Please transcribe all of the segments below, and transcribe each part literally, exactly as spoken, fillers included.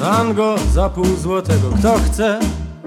Tango za pół złotego. Kto chce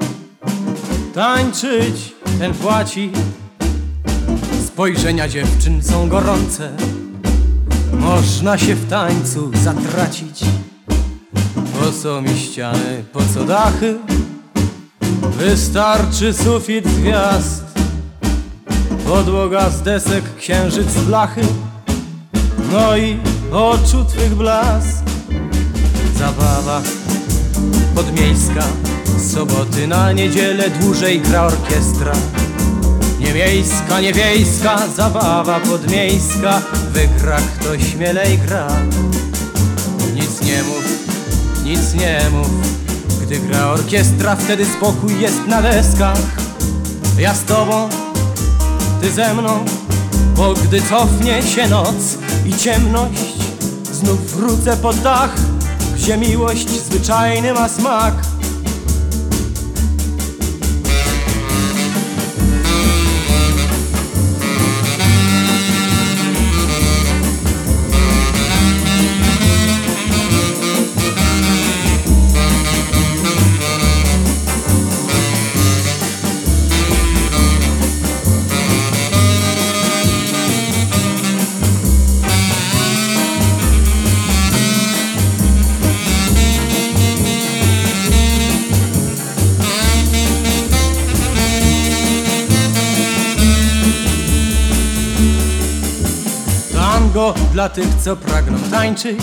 tańczyć, ten płaci. Spojrzenia dziewczyn są gorące, można się w tańcu zatracić. Po co mi ściany, po co dachy? Wystarczy sufit z gwiazd, podłoga z desek, księżyc z blachy, no i oczu twych blask. Zabawa podmiejska, z soboty na niedzielę dłużej gra orkiestra. Nie miejska, nie wiejska, zabawa podmiejska, wygra kto śmielej gra. Nic nie mów, nic nie mów, gdy gra orkiestra, wtedy spokój jest na deskach. Ja z tobą, ty ze mną, bo gdy cofnie się noc i ciemność, znów wrócę pod dach, gdzie miłość zwyczajny ma smak. Tango dla tych, co pragną tańczyć,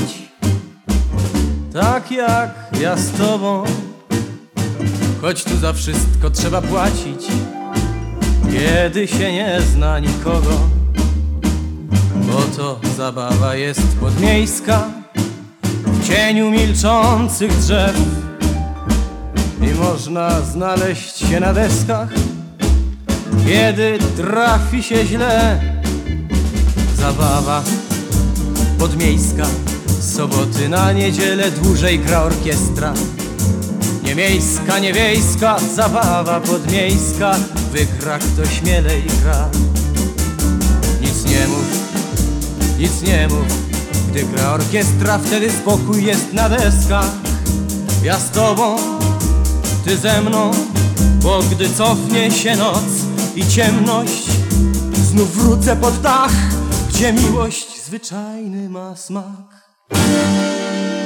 tak jak ja z tobą. Choć tu za wszystko trzeba płacić, kiedy się nie zna nikogo. Bo to zabawa jest podmiejska, w cieniu milczących drzew, i można znaleźć się na deskach, kiedy trafi się źle. Zabawa podmiejska, z soboty na niedzielę dłużej gra orkiestra. Nie miejska, nie wiejska, zabawa podmiejska, wygra kto śmielej gra. Nic nie mów, nic nie mów, gdy gra orkiestra, wtedy spokój jest na deskach. Ja z tobą, ty ze mną, bo gdy cofnie się noc i ciemność, znów wrócę pod dach, gdzie miłość zwyczajny ma smak.